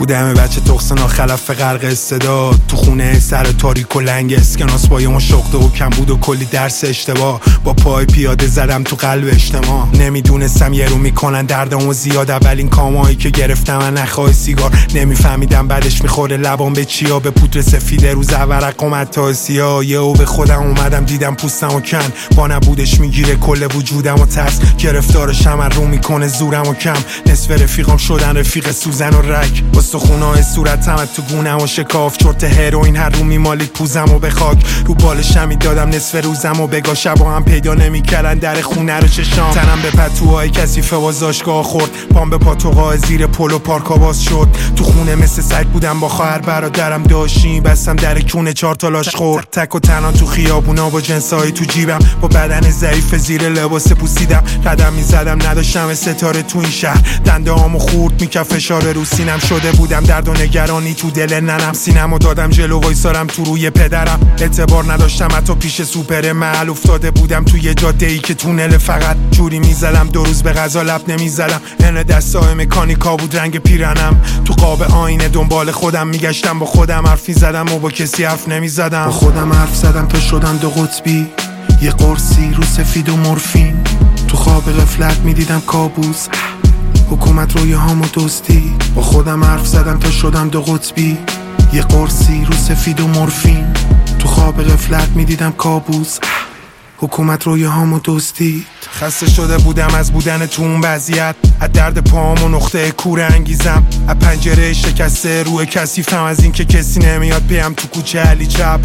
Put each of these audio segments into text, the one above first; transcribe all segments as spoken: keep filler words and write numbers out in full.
بودم بچه تخصنا خلف غرق استعداد، تو خونه سر تاریک و لنگ اسکناس با یه مشاقده و کم بود و کلی درس اشتباه، با پای پیاده زدم تو قلب اجتماع. نمیدونستم یه رو میکنن دردمو زیاد، اولین کامایی که گرفتم من نخواه سیگار. نمیفهمیدم بعدش میخوره لبام به چیا، به پودر سفیده روز ورق اومد تا سیاه. یه او به خودم اومدم دیدم پوستم و کن، با نبودش میگیره کل وجودم و ترس گرفتارشم رو میکنه زورم و کم. نصف رفیقام شدن رفیق سوزن و رک، استخونای صورتم تو گونم و شکاف، چرت هروئین هر رو میمالید پوزم و به خاک. رو بالشم میدادم نصف روزم و بگاه، شبا هم پیدا نمیکردن در خونه رو چشام. تنم به پتوهای کثیفه بازداشتگاه خورد، پام به پاتوقای زیر پلو پارکا باز شد. تو خونه مثل سگ بودم با خواهر برادرم داشتیم، بستم در کونه چهار تا لاش خورد. تک و تنها تو خیابونا با جنسایی تو جیبم، با بدن ضعیف زیر لباس پوسیدم. قدم میزدم نداشتم ستاره تو این شهر، دنده‌هامو خورد میکرد فشار رو سینم. شده بودم درد و نگرانی تو دل ننم، سینمو دادم جلو وایسارم تو روی پدرم. اعتبار نداشتم حتی پیش سوپر محل، افتاده بودم توی جاده‌ای که تونل فقط جوری میزدم دو روز به غذا لب نمیزدم. این دستای مکانیکا بود رنگ پیرنم، تو قاب آینه دنبال خودم میگشتم، با خودم حرف میزدم و با کسی حرف نمیزدم. با خودم حرف زدم تا شدم دو قطبی، یه قرصی رو سفید و مورفین. تو خواب غفلت میدیدم کابوس، حکومت روی هامو دزدی. با خودم حرف زدم تا شدم دو قطبی، یه قرصی رو سفید و مورفین. تو خواب غفلت میدیدم کابوس، حکومت روی هامو دزدید. خسته شده بودم از بودن تو اون وضعیت، از درد پاهم و نقطه کور انگیزم، از پنجره شکسته روی کثیفم، از این که کسی نمیاد پیم تو کوچه علی چپ،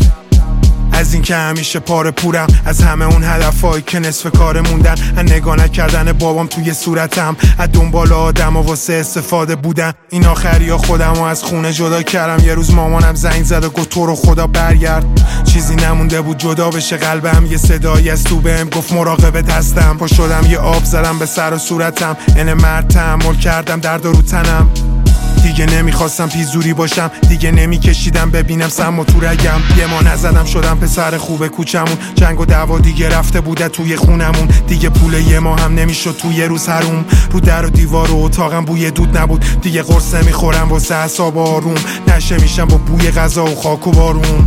از این که همیشه پاره پورم، از همه اون هدفایی که نصف کار موندن، از نگاه نکردن بابام توی صورتم، از دنبال آدم و واسه استفاده بودن. این آخری ها خودم رو از خونه جدا کردم. یه روز مامانم زنگ زد و گفت تو رو خدا برگرد، چیزی نمونده بود جدا بشه قلبم. یه صدایی از تو بهم گفت مراقبت هستم. پا شدم یه آب زدم به سر و صورتم، این مرد تحمل کردم درد رو تنم. دیگه نمیخواستم پیزوری باشم، دیگه نمیکشیدم ببینم سم و تو رگم. یه ما نزدم شدم پسر خوب کوچمون، جنگ و دعوا دیگه رفته بوده توی خونمون. دیگه پول یه ما هم نمیشد توی روز حروم، رو در و دیوار و اتاقم بوی دود نبود. دیگه قرص نمیخورم واسه اعصاب آروم، نشه میشم با بوی غذا و خاک و بارون.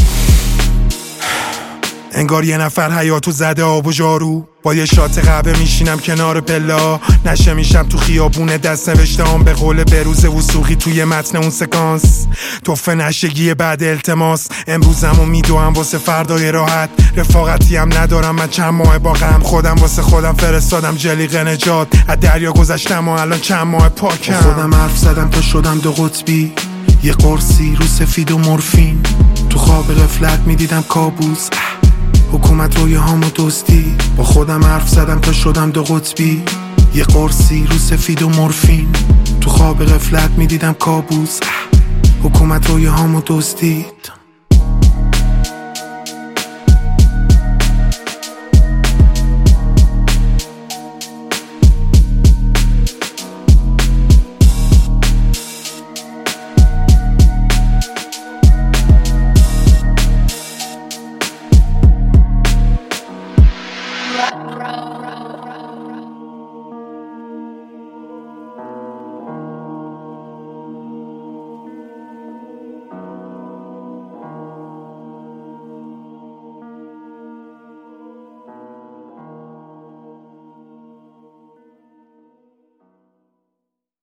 انگار یه نفر حیاتو زده آب و جارو، با یه شات قهوه میشینم کنار پلا. نشه میشم تو خیابون دست نوشتهام، به قول بروز وثوقی توی متن اون سکانس. توفه نشگی بعد التماس، امروزمو میدوام واسه فردای راحت. رفاقتی هم ندارم من چند ماه با غم، خودم واسه خودم فرستادم جلیقه نجات. از دریا گذشتم و الان چند ماه پاکم. خودم حرف زدم تا شدم دو قطبی، یه قرصی رو سفید و مورفین. تو خواب غفلت میدیدم کابوس، حکومت روی هامو دزدی. با خودم حرف زدم تا شدم دو قطبی، یه قرصی رو سفید و مورفین. تو خواب غفلت میدیدم کابوس، حکومت روی هامو دزدی.